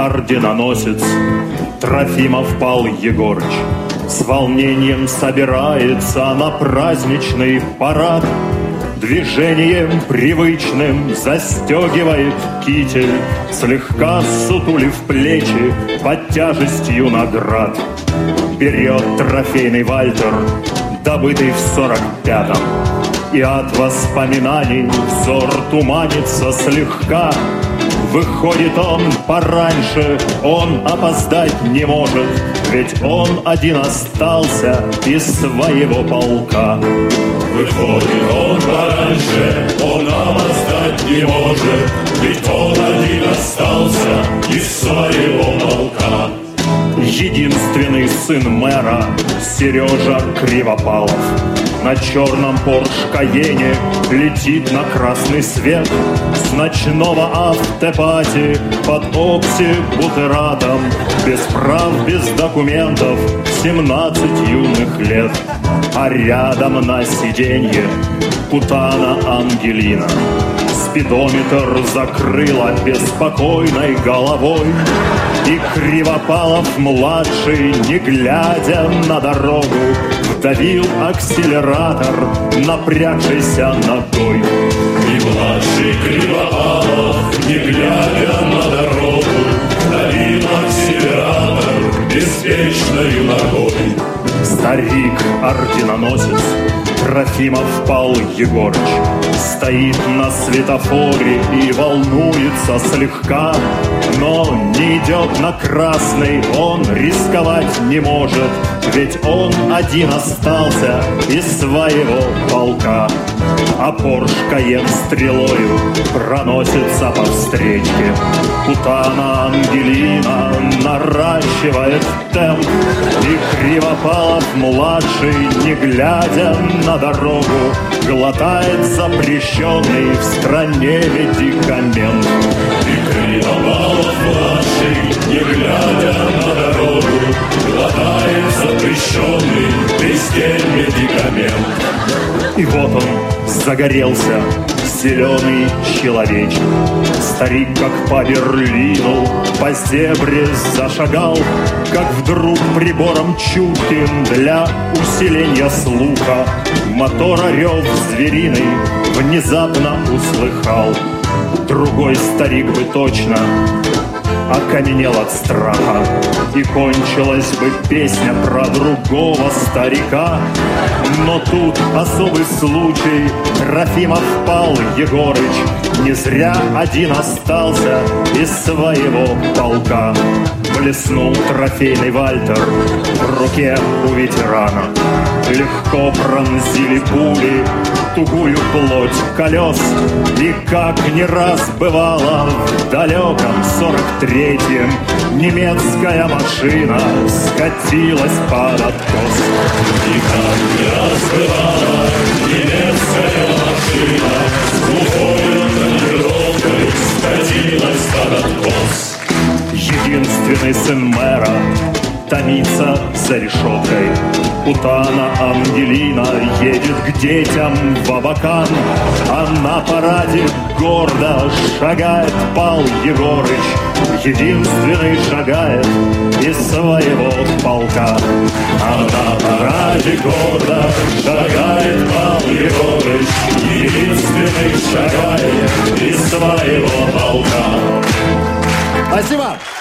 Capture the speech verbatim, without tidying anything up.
орденоносец Трофимов Пал Егорыч с волнением собирается на праздничный парад. Движением привычным застегивает китель, слегка сутулив плечи под тяжестью наград. Берет трофейный вальтер, добытый в сорок пятом, и от воспоминаний взор туманится слегка. Выходит он пораньше, он опоздать не может, ведь он один остался из своего полка. Выходит он пораньше, он опоздать не может, ведь он один остался из своего полка. Единственный сын мэра Сережа Кривопалов на черном Порш Каене летит на красный свет с ночного автопати под оксибутератом, без прав, без документов, семнадцать юных лет. А рядом на сиденье путана Ангелина. Спидометр закрыла беспокойной головой, и Кривопалов-младший, не глядя на дорогу, вдавил акселератор, напрягшийся ногой. И младший Кривопалов, не глядя на дорогу, вдавил акселератор беспечною ногой. Старик-орденоносец Трофимов Пал Егорыч стоит на светофоре и волнуется слегка, но не идет на красный, он рисковать не может, ведь он один остался из своего полка. А Порш Каен стрелою проносится по встречке. Путана Ангелина наращивает темп, и Кривопалов-младший, не глядя на дорогу, глотает запрещенный в стране медикамент. И Кривопалов-младший, не глядя на дорогу, глотает запрещенный везде медикамент. И вот он загорелся, зеленый человечек. Старик, как по Берлину, по зебре зашагал, как вдруг прибором чутким для усиления слуха мотора рев звериный внезапно услыхал. Другой старик бы точно окаменел от страха, и кончилась бы песня про другого старика. Но тут особый случай, Трофимов Пал Егорыч не зря один остался из своего полка. Блеснул трофейный вальтер в руке у ветерана. Легко пронзили пули тугую плоть колес, и как не раз бывало в далеком сорок третьем немецкая машина скатилась под откос. И как не раз бывало, немецкая машина с глухой тонировкой скатилась под откос. Единственный сын мэра томится за решеткой. Путана Ангелина едет к детям в Абакан, а на параде гордо шагает Пал Егорыч, единственный шагает из своего полка. А на параде гордо шагает Пал Егорыч, единственный шагает из своего полка. Спасибо!